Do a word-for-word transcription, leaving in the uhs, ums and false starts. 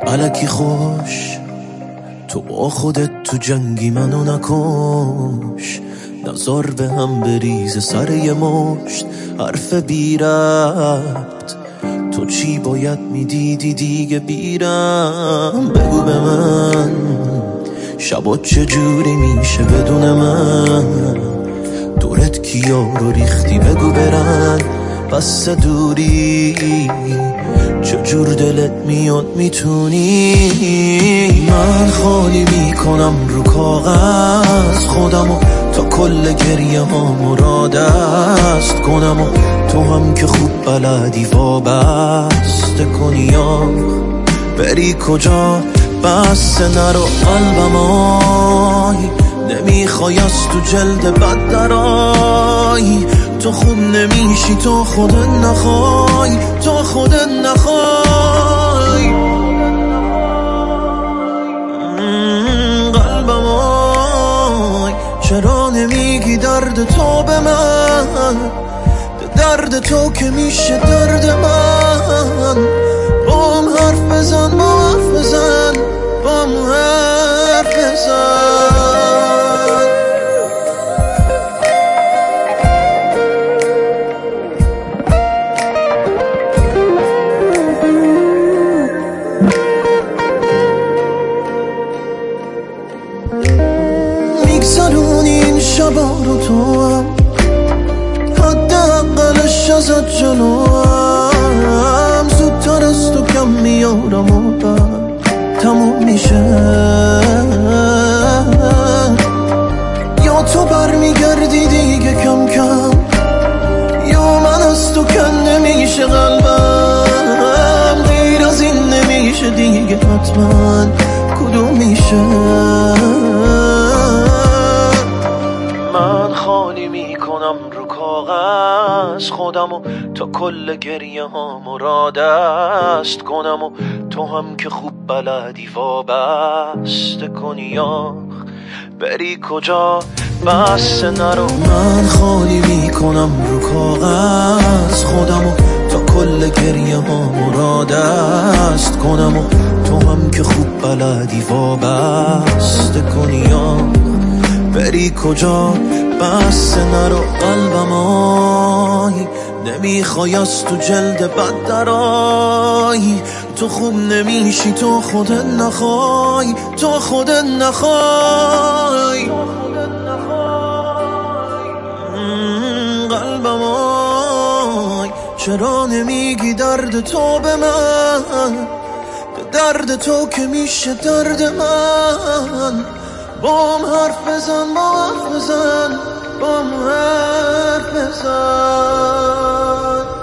الکی خوش تو با خودت تو جنگی منو نکش، نظر به هم بریز سر یه مشت حرف بی ربط. تو چی باید میدیدی دیگه بیرم؟ بگو به من شبا چجوری میشه بدون من؟ دورت کیا رو ریختی بگو برن بس دوری، چجور دلت میاد میتونی؟ من خالی میکنم رو کاغذ خودمو تا کل گریه ها مرادست کنم، و تو هم که خوب بلدی وابسته کنی یا بری کجا؟ بس نرو قلبم آی، نمیخوای از تو جلد بد درای. تو خوب نمیشی تو خودت نخوای، تو خودت نخوای. قلبم آی چرا نمیگی درد تو به من؟ درد تو که میشه درد من. بام حرف بزن با حرف بزن بام حرف بزن. میگذرونی این شبا رو تو هم، حداقلش ازت جلوام. زودتر از تو کم میارم و بعد تموم میشه، یا تو برمیگردی دیگه کم کم، یا من از تو کنده میشه قلبم. دیر از این نمیشه دیگه حتما، کدوم میشه؟ من خالی میکنم رو کاغذ خودمو تا کل گریه ها مرادست کنم، و تو هم که خوب بلدی وابسته کنی یا بری کجا؟ بس نرو. من خالی میکنم رو کاغذ خودمو تا کل گریه ها مرادست کنم، و تو هم که خوب بلدی وابسته کنی یا بری کجا؟ بس نرو قلبم آی، نمیخوای از تو جلد بد درای. تو خوب نمیشی تو خودت نخوای، تو خودت نخوای. قلبم آی چرا نمیگی درد تو به من؟ درد تو که میشه درد من. بام حرف بزن با حرف بزن بام حرف بزن.